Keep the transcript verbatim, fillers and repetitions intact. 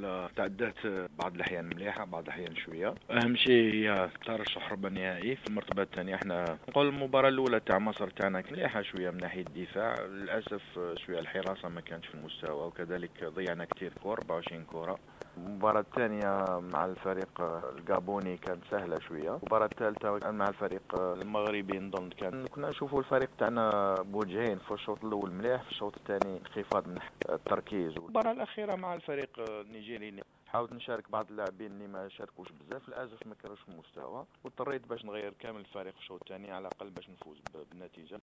تعدات بعض الأحيان مليحة بعض الأحيان شوية. أهم شيء هي ترشح ربع نهائي. في المرتبة الثانية احنا نقول المباراة الأولى تاع مصر تاعنا مليحة شوية من ناحية الدفاع، للأسف شوية الحراسة ما كانتش في المستوى، وكذلك ضيعنا كتير كور أربعة وعشرين كورة. المباراة الثانية مع الفريق الجابوني كانت سهلة شوية. المباراة الثالثة مع الفريق المغربي نظن كان كنا نشوفوا الفريق تاعنا بوجهين، في الشوط الأول مليح، في الشوط الثاني انخفاض من التركيز. المباراة الأخيرة مع الفريق النيجيري حاولت نشارك بعض اللاعبين اللي ما شاركوش بزاف، للأسف ما كانوش في المستوى، واضطريت باش نغير كامل الفريق في الشوط الثاني على الأقل باش نفوز بالنتيجة.